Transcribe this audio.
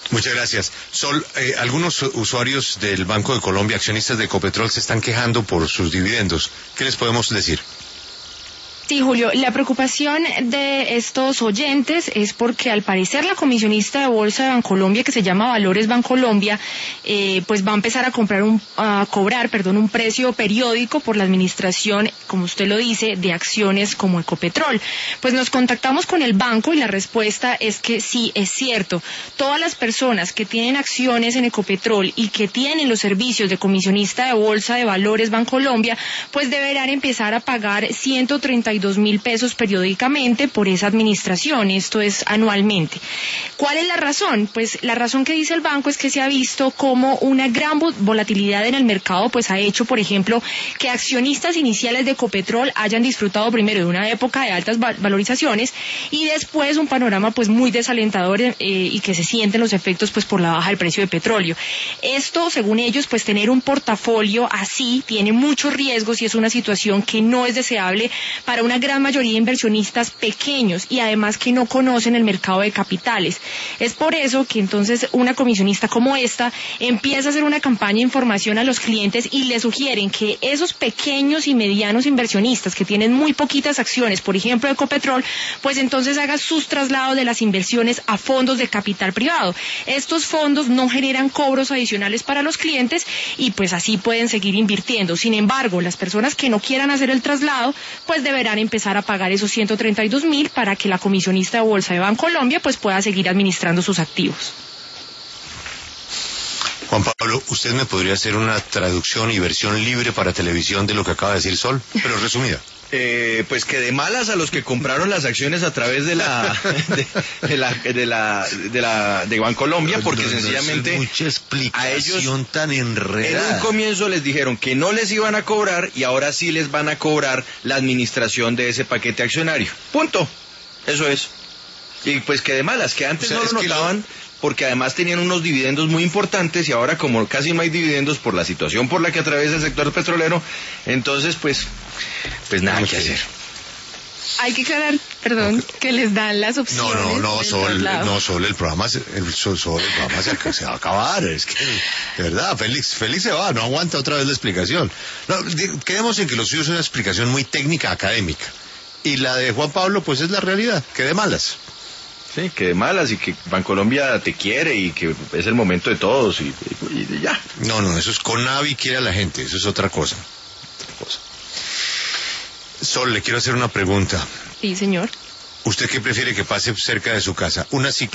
Muchas gracias. Sol, algunos usuarios del Banco de Colombia, accionistas de Ecopetrol, se están quejando por sus dividendos. ¿Qué les podemos decir? Sí, Julio, la preocupación de estos oyentes es porque al parecer la comisionista de bolsa de Bancolombia, que se llama Valores Bancolombia, pues va a empezar a cobrar un precio periódico por la administración, como usted lo dice, de acciones como Ecopetrol. Pues nos contactamos con el banco y la respuesta es que sí, es cierto. Todas las personas que tienen acciones en Ecopetrol y que tienen los servicios de comisionista de bolsa de Valores Bancolombia, pues deberán empezar a pagar 132.000 pesos periódicamente por esa administración, esto es anualmente. ¿Cuál es la razón? Pues la razón que dice el banco es que se ha visto como una gran volatilidad en el mercado, pues ha hecho, por ejemplo, que accionistas iniciales de Ecopetrol hayan disfrutado primero de una época de altas valorizaciones y después un panorama pues muy desalentador y que se sienten los efectos pues por la baja del precio de petróleo. Esto, según ellos, pues tener un portafolio así tiene muchos riesgos y es una situación que no es deseable para una gran mayoría de inversionistas pequeños y además que no conocen el mercado de capitales. Es por eso que entonces una comisionista como esta empieza a hacer una campaña de información a los clientes y le sugieren que esos pequeños y medianos inversionistas que tienen muy poquitas acciones, por ejemplo Ecopetrol, pues entonces hagan sus traslados de las inversiones a fondos de capital privado. Estos fondos no generan cobros adicionales para los clientes y pues así pueden seguir invirtiendo. Sin embargo, las personas que no quieran hacer el traslado, pues deberán empezar a pagar esos 132.000 para que la comisionista de bolsa de Bancolombia pues pueda seguir administrando sus activos. Juan Pablo, ¿usted me podría hacer una traducción y versión libre para televisión de lo que acaba de decir Sol, pero resumida? Pues que de malas a los que compraron las acciones a través de Bancolombia, porque sencillamente mucha explicación a ellos tan enredada. En un comienzo les dijeron que no les iban a cobrar y ahora sí les van a cobrar la administración de ese paquete accionario. Punto. Eso es. Y pues que de malas, que antes no lo notaban, porque además tenían unos dividendos muy importantes y ahora como casi no hay dividendos por la situación por la que atraviesa el sector petrolero, entonces pues nada que hacer. Hay que aclarar, que les dan las opciones. Sol, el programa se va a acabar. Es que, de verdad, Félix se va, no aguanta otra vez la explicación. No, quedemos en que lo suyo es una explicación muy técnica, académica. Y la de Juan Pablo, pues es la realidad, que de malas. Sí, que de malas y que Bancolombia te quiere y que es el momento de todos y ya. No, eso es Conavi quiere a la gente, eso es otra cosa. Sol, le quiero hacer una pregunta. Sí, señor. ¿Usted qué prefiere que pase cerca de su casa? ¿Una ciclo